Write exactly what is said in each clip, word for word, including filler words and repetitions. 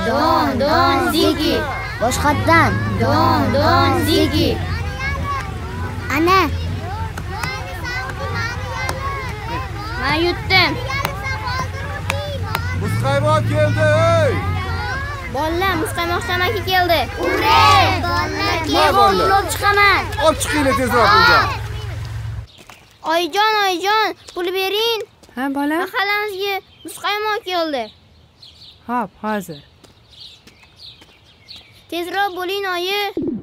Don, don, zigi. Boshqatdan. Don, don, zigi. Ana. Men yutdim. Muzqaymoq keldi, ey! Bolalar, muzqaymoq tamaki keldi. Ure! Bolalar, Mehmon olib chiqaman. Olib chiqinglar tezroq bunga. Oyijon, oyijon, pul bering. Ha, bola? Mahallamizga muzqaymoq keldi. Xo'p, hozir. Tezroq bo'ling, oyi.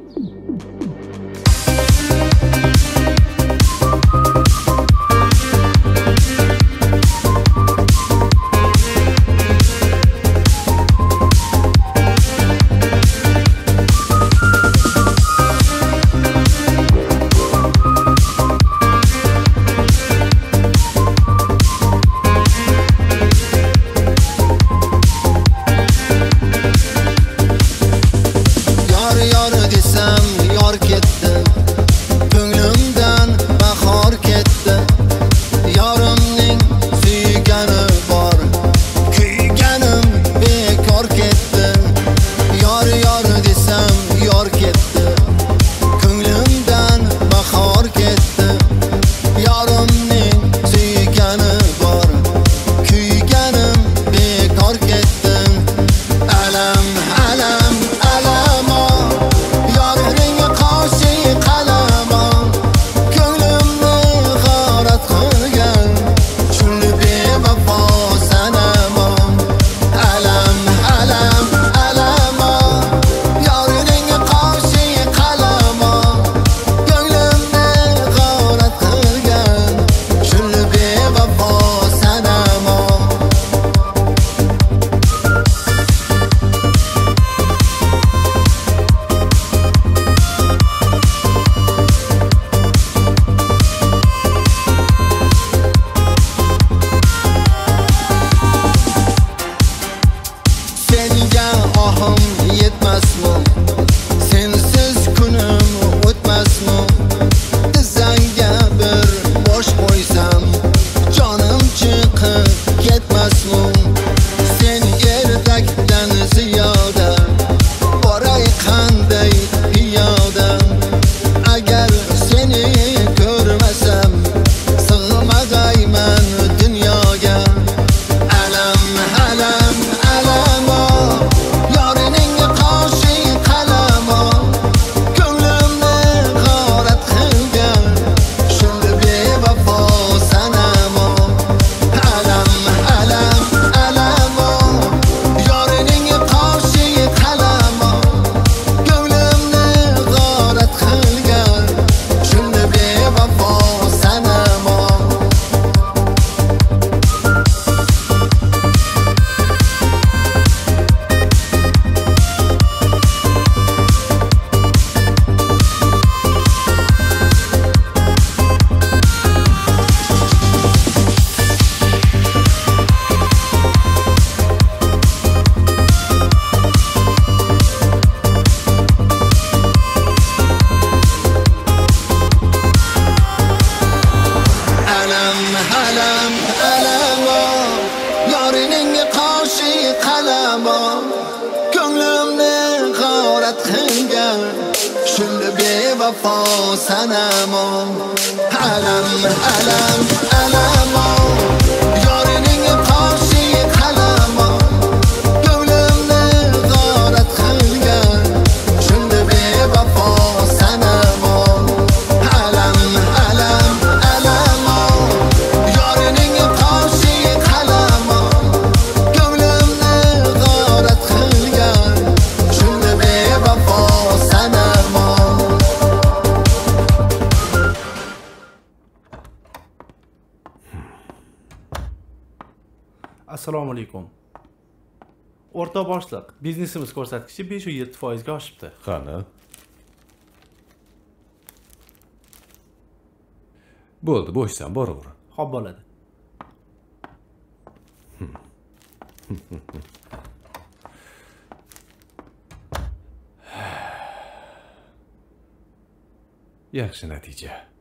vafo sanamo alam alam alamo yorining qoshi qalamo ko'nglimni g'orat qilgan shunda bevafo sanamo alam alam alamo yorining qoshi qalamo ko'nglimni g'orat qilgan shunda bevafo sanamo. Assalomu alaykum. O'rta boshliq, biznesimiz ko'rsatkichi besh va yetti foizga oshibdi. Qani? Bo'ldi, bo'shsan, boraver. Xo'p bo'ladi. Yaxshi natija.